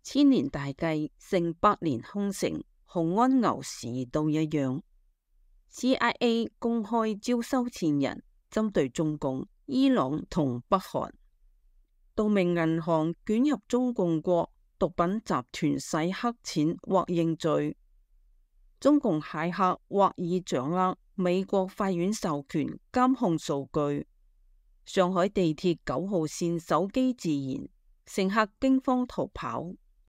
千年大計勝百年空城，雄安牛市都一樣。CIA 公開招收錢人，針對中共、伊朗同北韓。道明銀行捲入中共國毒品集團洗黑錢或認罪。中共駭客或已掌握美國法院授權監控數據。上海地鐵9號線手機自燃，乘客驚慌逃跑。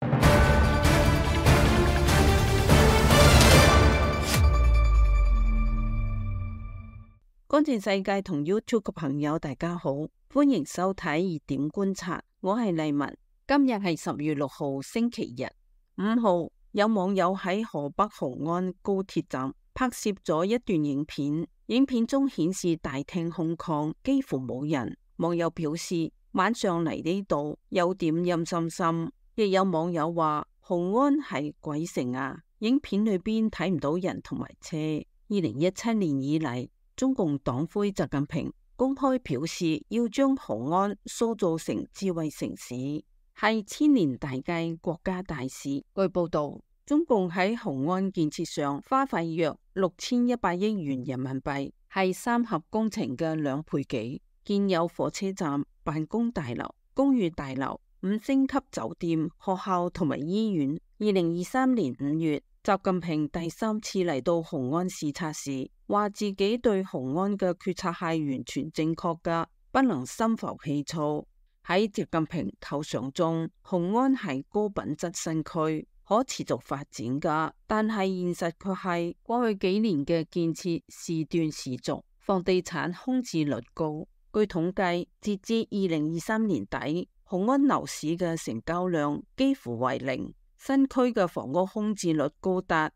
乾淨世界同 YouTube 嘅朋友大家好，歡迎收睇熱點觀察，我係麗文。今日係10月6號星期日。5號有網友喺河北雄安高鐵站拍攝咗一段影片，影片中顯示大廳空曠，幾乎冇人。網友表示晚上嚟呢度有點陰森森，亦有網友話雄安係鬼城啊，影片裏邊睇唔到人同埋車。2017年以嚟，中共黨魁習近平公開表示要將雄安塑造成智慧城市，係千年大計國家大事。據報道，中共喺雄安建設上花費約6100億元人民幣，係三峽工程嘅2倍幾，建有火車站、辦公大樓、公寓大樓、5星級酒店、學校同埋醫院。2023年5月，習近平第3次嚟到雄安視察時，話自己對雄安嘅決策係完全正確噶，不能心浮氣躁。喺習近平構想中，雄安係高品質新區，可持續發展噶，但係現實卻係過去幾年嘅建設時斷時續，房地產空置率高。據統計，截至2023年底，雄安樓市嘅成交量幾乎為零，新區嘅房屋空置率高達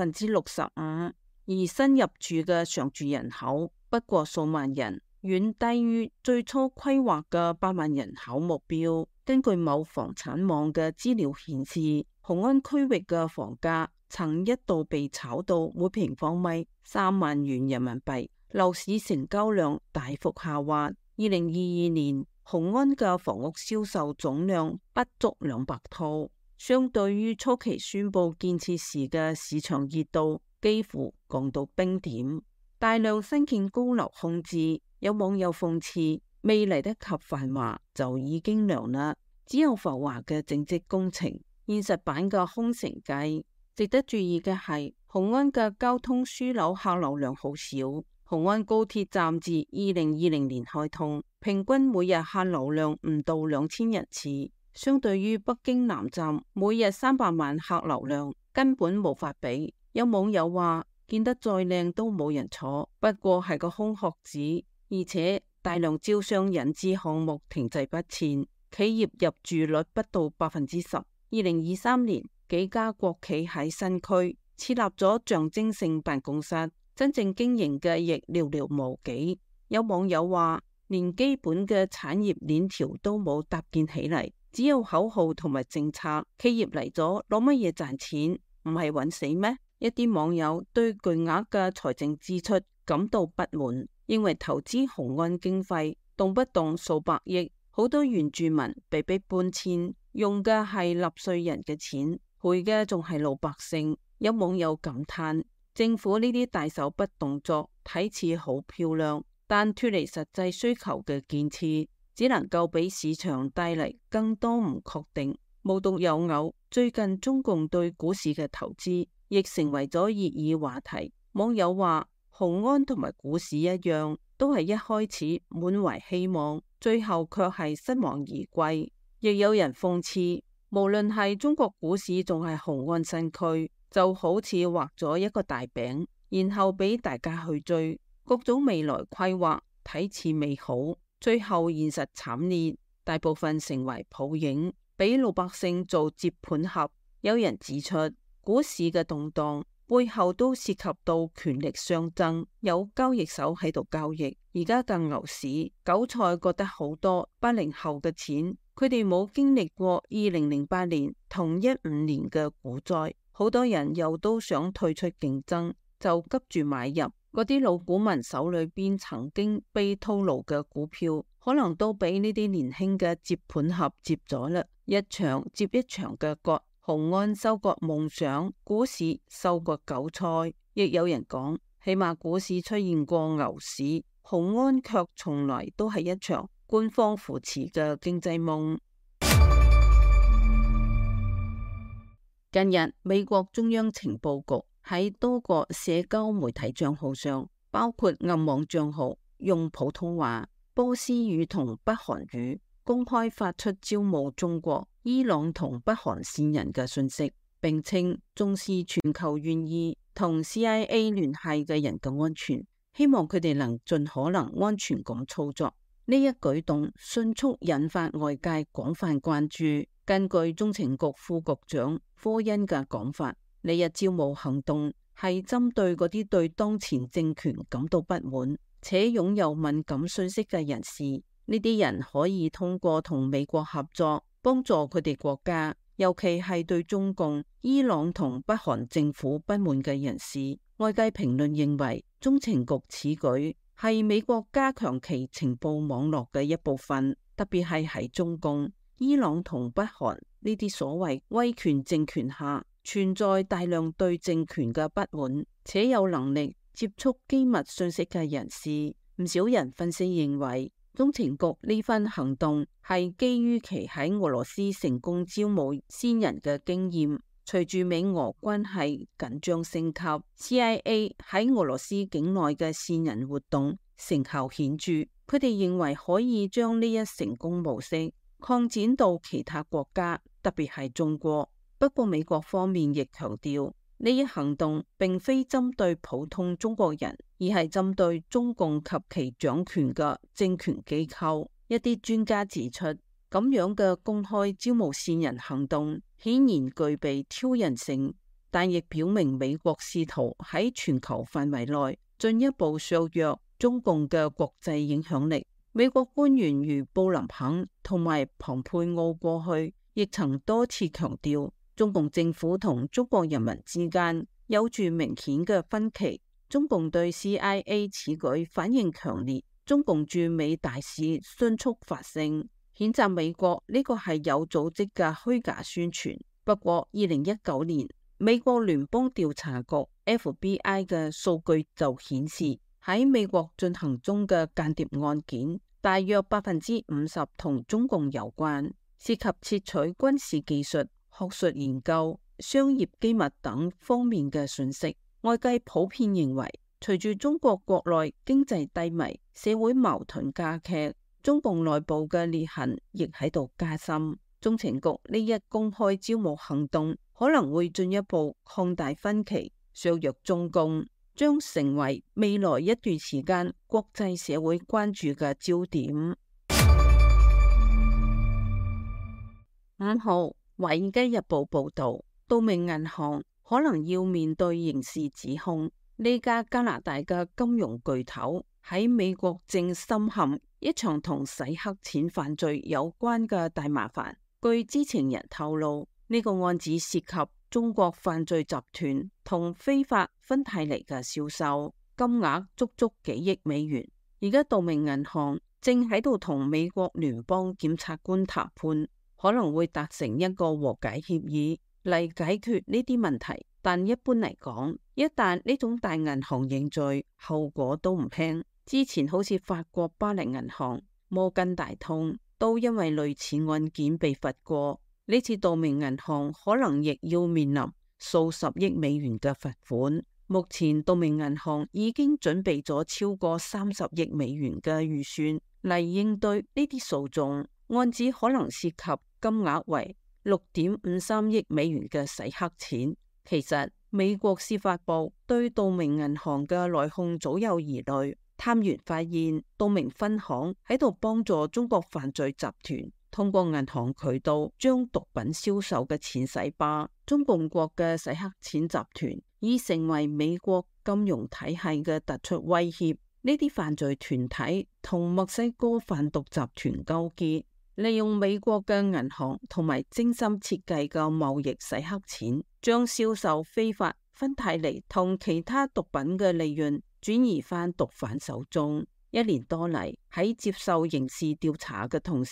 65%，而新入住嘅常住人口不過數萬人，遠低於最初規劃嘅8萬人口目標。根據某房產網嘅資料顯示，雄安區域嘅房價曾一度被炒到每平方米3萬元人民幣，樓市成交量大幅下滑。2022年，雄安嘅房屋銷售總量不足200套，相對於初期宣布建設時嘅市場熱度，幾乎降到冰點。大量新建高樓空置，有網友諷刺：未嚟得及繁華就已經涼啦，只有浮華嘅政績工程，現實版嘅空城計。值得注意嘅係，雄安嘅交通樞紐客流量好少。雄安高鐵站自2020年開通，平均每日客流量唔到2000人次，相對於北京南站每日300萬客流量，根本無法比。有網友話，建得再靚都冇人坐，不過係個空殼子，而且大量招商引資項目停滯不前，企業入住率不到10%。2023年，幾家國企喺新區設立咗象徵性辦公室，真正經營嘅亦寥寥無幾。有網友話，連基本嘅產業鏈條都冇搭建起嚟，只有口號同埋政策。企業嚟咗攞乜嘢賺錢？唔係揾死咩？一啲網友對巨額嘅財政支出感到不滿，認為投資雄安經費動不動數百億，好多原住民被逼搬遷，用嘅係納稅人嘅錢，賠嘅仲係老百姓。有網友感嘆，政府呢啲大手筆動作睇似好漂亮，但脫離實際需求嘅建設，只能夠俾市場帶嚟更多唔確定。無獨有偶，最近中共對股市嘅投資亦成為咗熱議話題。網友話，雄安同埋股市一樣，都係一開始滿懷希望，最後卻係失望而歸。亦有人諷刺，無論係中國股市仲係雄安新區，就好似畫咗一個大餅，然後俾大家去追，各種未來規劃睇似美好，最後現實慘烈，大部分成為泡影，俾老百姓做接盤俠。有人指出，股市嘅動盪背後都涉及到權力相爭，有交易手喺度交易。而家嘅牛市，韭菜覺得好多80後嘅錢，佢哋冇經歷過2008年同15年嘅股災，好多人又都想退出競爭，就急住買入。嗰啲老股民手裏邊曾經被套牢嘅股票，可能都俾呢啲年輕嘅接盤俠接咗啦。 一場接一場嘅割，雄安收割夢想，股市收割韭菜。亦有人講，起碼股市出現過牛市，雄安卻從來都係一場官方扶持嘅經濟夢。近日，美國中央情報局喺多個社交媒體賬號上，包括暗網賬號，用普通話、波斯語同北韓語公開發出招募中國、伊朗同北韓線人嘅信息，並稱重視全球願意同 CIA 聯繫嘅人嘅安全，希望佢哋能盡可能安全咁操作。呢一舉動迅速引發外界廣泛關注。根據中情局副局長科恩嘅講法，呢一招募行動係針對嗰啲對當前政權感到不滿且擁有敏感信息嘅人士。呢啲人可以通過同美國合作，幫助佢哋國家，尤其係對中共、伊朗同北韓政府不滿嘅人士。外界評論認為，中情局此舉係美國加強其情報網絡嘅一部分，特別係喺中共、伊朗同北韓呢啲所謂威權政權下，存在大量對政權嘅不滿，且有能力接觸機密信息嘅人士。唔少人分析認為，中情局呢番行動係基於其喺俄羅斯成功招募先人嘅經驗。隨住美俄關係緊張升級， CIA 喺俄羅斯境內嘅線人活動成效顯著，佢哋認為可以將呢一成功模式擴展到其他國家，特別係中國。不過美國方面亦強調，呢一行動並非針對普通中國人，而係針對中共及其掌權嘅政權機構。一啲專家指出，咁樣嘅公開招募線人行動顯然具備挑釁性，但亦表明美國試圖喺全球範圍內進一步削弱中共嘅國際影響力。美國官員如布林肯同埋蓬佩奧過去亦曾多次強調，中共政府同中國人民之間有住明顯嘅分歧。中共對 CIA 此舉反應強烈，中共駐美大使迅速發聲，譴責美國呢個係有組織嘅虛假宣傳。不過2019年美國聯邦調查局 FBI 嘅數據就顯示，喺美國進行中嘅間諜案件，大約50%同中共有關，涉及竊取軍事技術、學術研究、商業機密等方面嘅信息。外界普遍認為，隨住中國國內經濟低迷、社會矛盾加劇，中共內部嘅裂痕亦喺度加深。中情局呢一公開招募行動可能會進一步擴大分歧，削弱中共，將成為未來一段時間國際社會關注嘅焦點。5號，《華爾街日報》報道，道明銀行可能要面對刑事指控。呢家加拿大嘅金融巨頭喺美國正深陷一場同洗黑錢犯罪有關嘅大麻煩。據知情人透露，呢個案子涉及中國犯罪集團同非法芬太尼嘅銷售，金額足足幾億美元。而家道明銀行正喺度同美國聯邦檢察官談判，可能會達成一個和解協議嚟解決呢啲問題。但一般嚟講，一旦呢種大銀行認罪，後果都唔輕。之前好似法國巴黎銀行、摩根大通都因為類似案件被罰過，呢次道明銀行可能亦要面臨數十億美元嘅罰款。目前道明銀行已經準備咗超過30億美元嘅預算嚟應對呢啲訴訟，案子可能涉及金額為6.53億美元嘅洗黑錢。其實美國司法部對道明銀行嘅內控早有疑慮，探員發現道明分行喺度幫助中國犯罪集團通過銀行渠道將毒品銷售嘅錢洗吧。中共國嘅洗黑錢集團已成為美國金融體系嘅突出威脅。呢啲犯罪團體同墨西哥販毒集團勾結，利用美國嘅銀行同埋精心設計嘅貿易洗黑錢，將銷售非法芬太尼同其他毒品嘅利潤轉移翻毒販手中。1年多嚟，喺接受刑事調查嘅同時，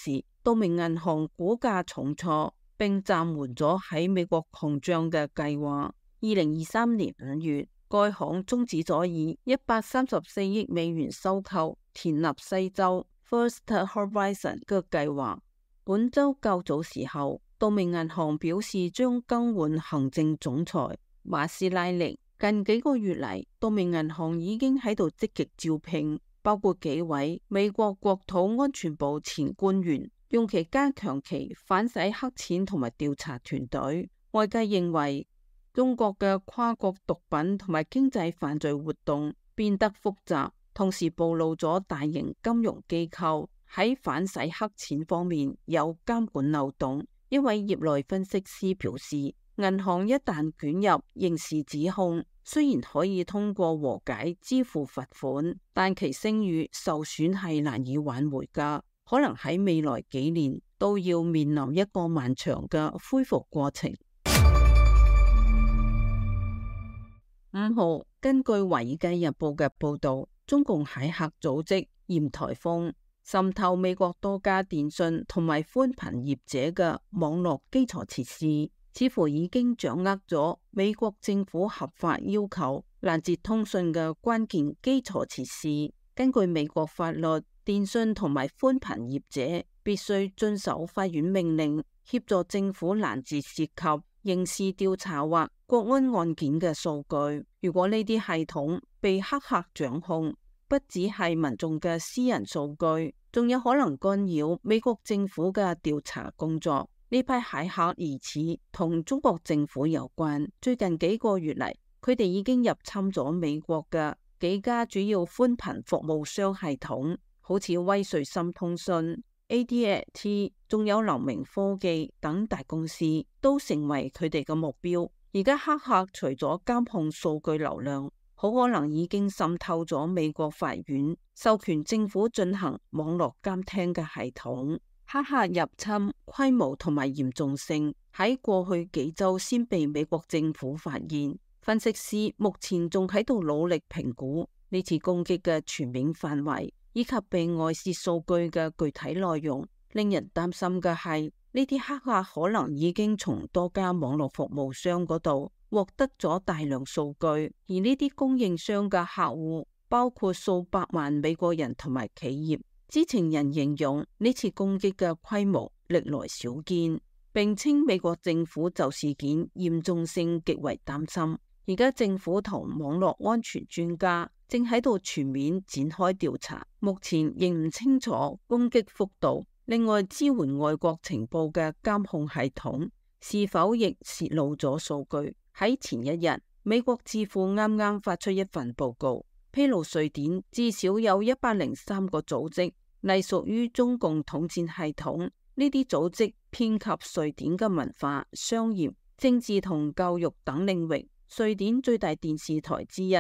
道明銀行股價重挫，並暫緩咗喺美國擴張嘅計劃。2023年5月，該行終止咗以134億美元收購田納西州 First Horizon 嘅計劃。本周較早時候，道明銀行表示將更換行政總裁馬斯拉力。近幾個月嚟，道明銀行已經喺度積極招聘，包括幾位美國國土安全部前官員，用其加強其反洗黑錢同埋調查團隊。外界認為，中國嘅跨國毒品同埋經濟犯罪活動變得複雜，同時暴露咗大型金融機構喺反洗黑錢方面有監管漏洞。一位業內分析師表示，銀行一旦捲入刑事指控，雖然可以通過和解支付罰款，但其聲譽受損係難以挽回㗎，可能喺未來幾年都要面臨一個漫長嘅恢復過程。5號，根據《華爾街日報》嘅報導，中共駭客組織嫌颱風滲透美國多家電信同埋寬頻業者嘅網絡基礎設施，似乎已經掌握咗美國政府合法要求攔截通訊嘅關鍵基礎設施。根據美國法律，電信同埋寬頻業者必須遵守法院命令，協助政府攔截涉及刑事調查或國安案件嘅數據。如果呢啲系統被黑客掌控，不只係民眾嘅私人數據，仲有可能干擾美國政府嘅調查工作。呢批駭客疑似同中國政府有關。最近幾個月嚟，佢哋已經入侵咗美國嘅幾家主要寬頻服務商系統，好似威瑞森通訊、AT&T， 仲有流明科技等大公司都成為佢哋嘅目標。而家黑客除咗監控數據流量，好可能已經滲透咗美國法院授權政府進行網絡監聽嘅系統。黑客入侵規模同埋嚴重性喺過去幾週先被美國政府發現。分析師目前仲喺度努力評估呢次攻擊嘅全面範圍以及被外泄數據嘅具體內容。令人擔心嘅係，呢啲黑客可能已經從多家網絡服務商嗰度獲得咗大量數據，而呢啲供應商嘅客戶包括數百萬美國人同埋企業。知情人形容呢次攻擊嘅規模歷來少見，並稱美國政府就事件嚴重性極為擔心。而家政府同網絡安全專家正喺度全面展開調查，目前仍唔清楚攻擊幅度。另外，支援外國情報嘅監控系統是否亦泄露咗數據？喺前一日，美國智庫啱啱發出一份報告，披露瑞典至少有103個組織隸屬於中共統戰系統。呢啲組織遍及瑞典嘅文化、商業、政治同教育等領域。瑞典最大電視台之一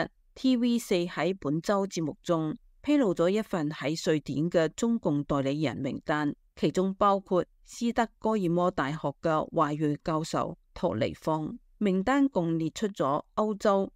TV4 喺本周節目中披露咗一份喺瑞典嘅中共代理人名單，其中包括斯德哥爾摩大學嘅華裔教授托尼方。名單共列出咗歐洲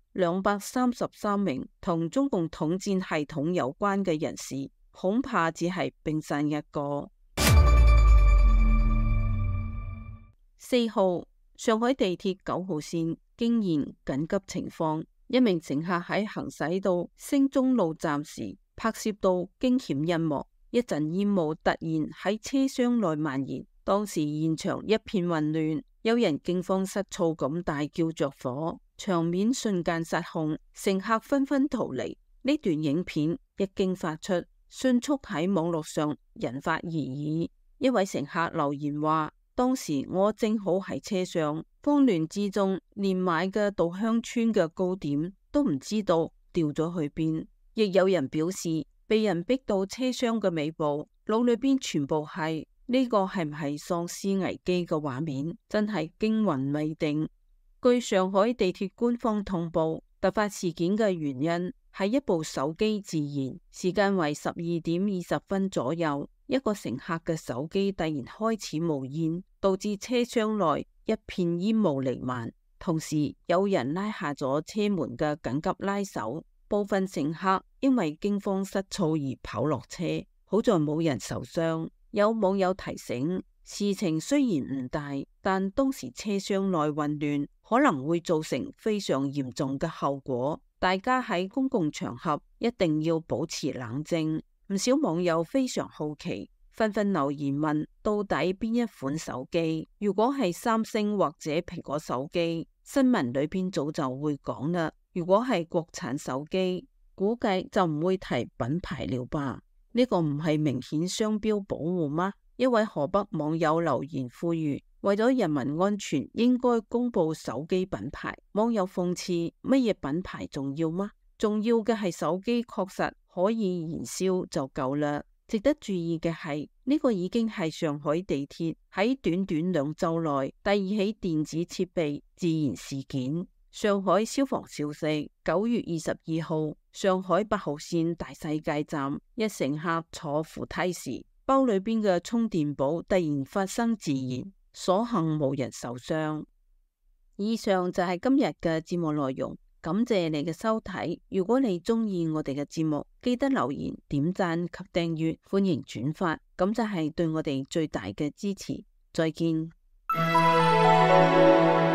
233名同中共統戰系統有關嘅人士，恐怕只係冰山一角。4號，上海地鐵9號線驚現緊急情況，一名乘客喺行駛到升中路站時拍攝到驚險一幕，一陣煙霧突然喺車廂內蔓延，當時現場一片混亂，有人驚慌失措咁大叫着火，場面瞬間失控，乘客紛紛逃離。呢段影片一經發出，迅速喺網絡上引發熱議。一位乘客留言話，當時我正好喺車上，慌亂之中連買嘅稻香村嘅糕點都唔知道掉咗去邊。亦有人表示，被人逼到車廂嘅尾部，腦裏邊全部係呢個係唔係喪屍危機嘅畫面，真係驚魂未定。據上海地鐵官方通報，突發事件嘅原因係一部手機自燃，時間為12:20左右。一個乘客嘅手機突然開始冒煙，導致車廂內一片煙霧瀰漫，同時有人拉下咗車門嘅緊急拉手，部分乘客因為驚慌失措而跑落車，好在冇人受傷。 有網友提醒，事情雖然唔大，但當時車廂內混亂，可能會造成非常嚴重嘅後果。大家喺公共場合一定要保持冷靜。唔少網友非常好奇，紛紛留言問到底邊一款手機？如果係三星或者蘋果手機，新聞裏邊早就會講啦。如果係國產手機，估計就唔會提品牌了吧？呢個唔係明顯商標保護嗎？一位河北網友留言呼籲，為咗人民安全，應該公布手機品牌。網友諷刺：乜嘢品牌重要嗎？重要嘅係手機確實可以燃燒就夠啦。值得注意嘅係，呢個已經係上海地鐵喺短短2週內第二起電子設備自燃事件。上海消防消息：9月22號，上海8號線大世界站，一乘客坐扶梯時，包裏邊嘅充電寶突然發生自燃，所幸無人受傷。以上就係今日嘅節目內容，感謝你嘅收睇。如果你鍾意我哋嘅節目，記得留言、點讚及訂閱，歡迎轉發，咁就係對我哋最大嘅支持。再見。